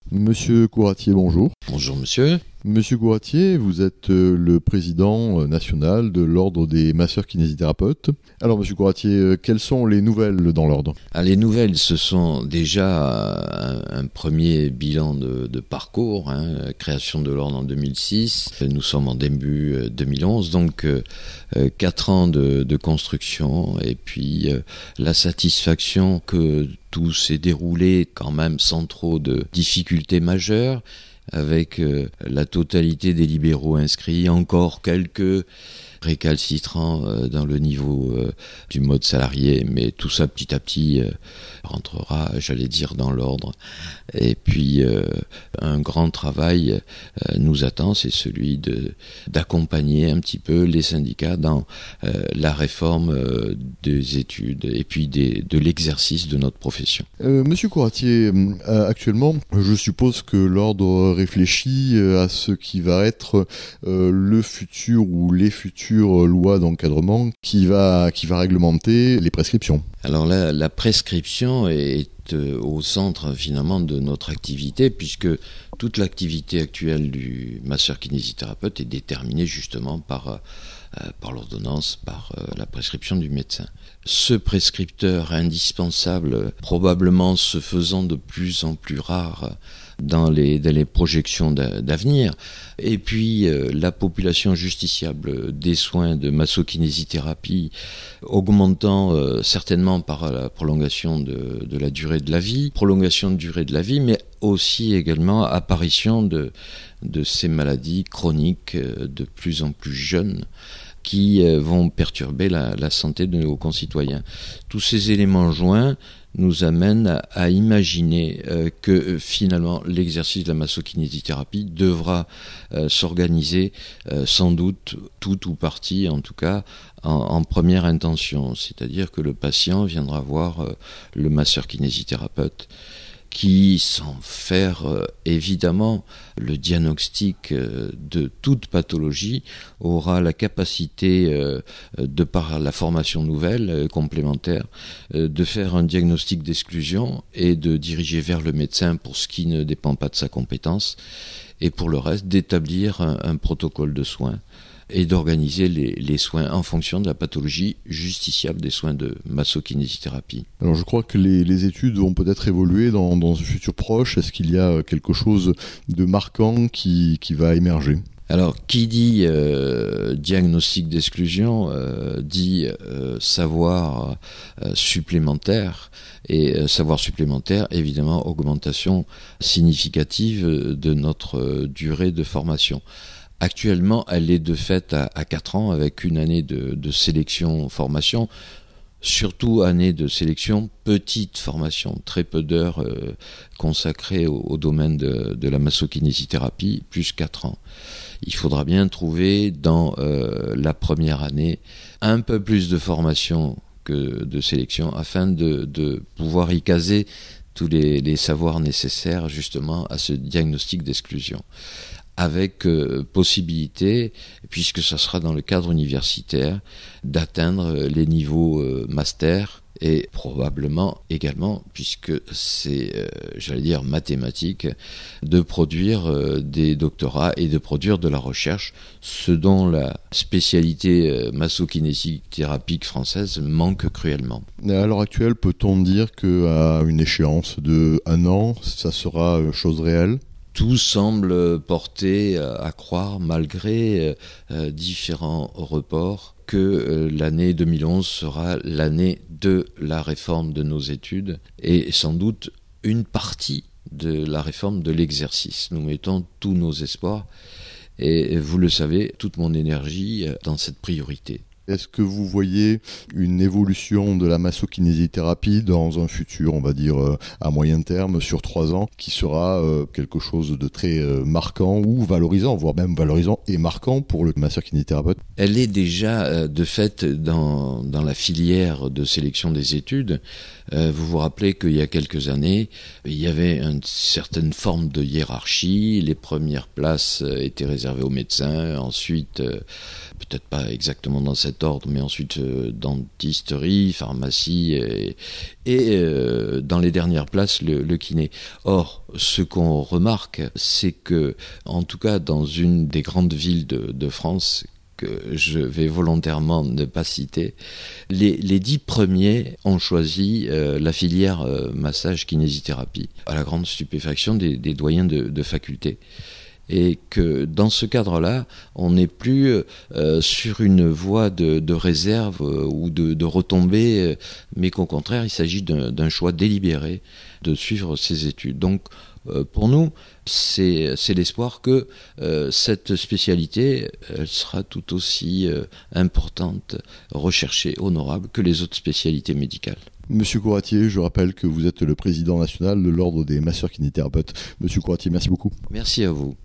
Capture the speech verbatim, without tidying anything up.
Monsieur Couratier, bonjour. Bonjour monsieur. Monsieur Couratier, vous êtes le président national de l'Ordre des masseurs-kinésithérapeutes. Alors monsieur Couratier, quelles sont les nouvelles dans l'Ordre ? Ah, les nouvelles, ce sont déjà un, un premier bilan de, de parcours, hein, création de l'Ordre en deux mille six, nous sommes en début deux mille onze, donc euh, quatre ans de, de construction et puis euh, la satisfaction que tout s'est déroulé quand même sans trop de difficultés majeures, avec euh, la totalité des libéraux inscrits, encore quelques récalcitrants euh, dans le niveau euh, du mode salarié, mais tout ça petit à petit euh, rentrera, j'allais dire, dans l'ordre. Et puis euh, un grand travail euh, nous attend, c'est celui de d'accompagner un petit peu les syndicats dans euh, la réforme euh, des études et puis des, de l'exercice de notre profession. Euh, Monsieur Couratier, euh, actuellement, je suppose que l'Ordre réfléchit à ce qui va être euh, le futur ou les futures lois d'encadrement qui va, qui va réglementer les prescriptions. Alors là, la prescription est au centre finalement de notre activité, puisque toute l'activité actuelle du masseur-kinésithérapeute est déterminée justement par, euh, par l'ordonnance, par euh, la prescription du médecin. Ce prescripteur indispensable, probablement se faisant de plus en plus rare dans les, dans les projections d'avenir, et puis euh, la population justiciable des soins de masso-kinésithérapie augmentant euh, certainement par la prolongation de, de la durée de la vie, prolongation de durée de la vie, mais aussi également apparition de, de ces maladies chroniques euh, de plus en plus jeunes qui euh, vont perturber la, la santé de nos concitoyens. Tous ces éléments joints nous amène à, à imaginer euh, que euh, finalement l'exercice de la masso-kinésithérapie devra euh, s'organiser euh, sans doute tout ou partie en tout cas en, en première intention, c'est-à-dire que le patient viendra voir euh, le masseur-kinésithérapeute qui, sans faire euh, évidemment le diagnostic euh, de toute pathologie, aura la capacité, euh, de par la formation nouvelle, euh, complémentaire, euh, de faire un diagnostic d'exclusion et de diriger vers le médecin pour ce qui ne dépend pas de sa compétence, et pour le reste, d'établir un, un protocole de soins et d'organiser les, les soins en fonction de la pathologie justiciable des soins de masso-kinésithérapie. Alors je crois que les, les études vont peut-être évoluer dans, dans un futur proche. Est-ce qu'il y a quelque chose de marquant qui, qui va émerger ? Alors, qui dit euh, diagnostic d'exclusion euh, dit euh, savoir euh, supplémentaire, et euh, savoir supplémentaire, évidemment, augmentation significative de notre euh, durée de formation. Actuellement, elle est de fait à, à quatre ans, avec une année de, de sélection-formation, surtout année de sélection, petite formation, très peu d'heures euh, consacrées au, au domaine de, de la masso-kinésithérapie, plus quatre ans. Il faudra bien trouver dans euh, la première année un peu plus de formation que de sélection, afin de, de pouvoir y caser tous les, les savoirs nécessaires justement à ce diagnostic d'exclusion, avec euh, possibilité, puisque ça sera dans le cadre universitaire, d'atteindre les niveaux euh, master, et probablement également, puisque c'est, euh, j'allais dire, mathématique, de produire euh, des doctorats et de produire de la recherche, ce dont la spécialité euh, masso-kinésithérapique française manque cruellement. À l'heure actuelle, peut-on dire qu'à une échéance de un an, ça sera chose réelle ? Tout semble porter à croire, malgré euh, différents reports, que euh, l'année deux mille onze sera l'année de la réforme de nos études et sans doute une partie de la réforme de l'exercice. Nous mettons tous nos espoirs et vous le savez, toute mon énergie dans cette priorité. Est-ce que vous voyez une évolution de la masso-kinésithérapie dans un futur, on va dire, euh, à moyen terme, sur trois ans, qui sera euh, quelque chose de très euh, marquant ou valorisant, voire même valorisant et marquant pour le masseur-kinésithérapeute ? Elle est déjà, euh, de fait, dans, dans la filière de sélection des études. Euh, vous vous rappelez qu'il y a quelques années, il y avait une certaine forme de hiérarchie. Les premières places étaient réservées aux médecins, ensuite, euh, peut-être pas exactement dans cette cet ordre, mais ensuite euh, dentisterie, pharmacie et, et euh, dans les dernières places le, le kiné. Or, ce qu'on remarque, c'est que, en tout cas dans une des grandes villes de, de France, que je vais volontairement ne pas citer, les, les dix premiers ont choisi euh, la filière euh, massage kinésithérapie, à la grande stupéfaction des, des doyens de, de faculté. Et que dans ce cadre-là, on n'est plus euh, sur une voie de, de réserve euh, ou de, de retombée, euh, mais qu'au contraire, il s'agit d'un, d'un choix délibéré de suivre ces études. Donc, euh, pour nous, c'est, c'est l'espoir que euh, cette spécialité, elle sera tout aussi euh, importante, recherchée, honorable que les autres spécialités médicales. Monsieur Couratier, je rappelle que vous êtes le président national de l'Ordre des masseurs kinésithérapeutes. Monsieur Couratier, merci beaucoup. Merci à vous.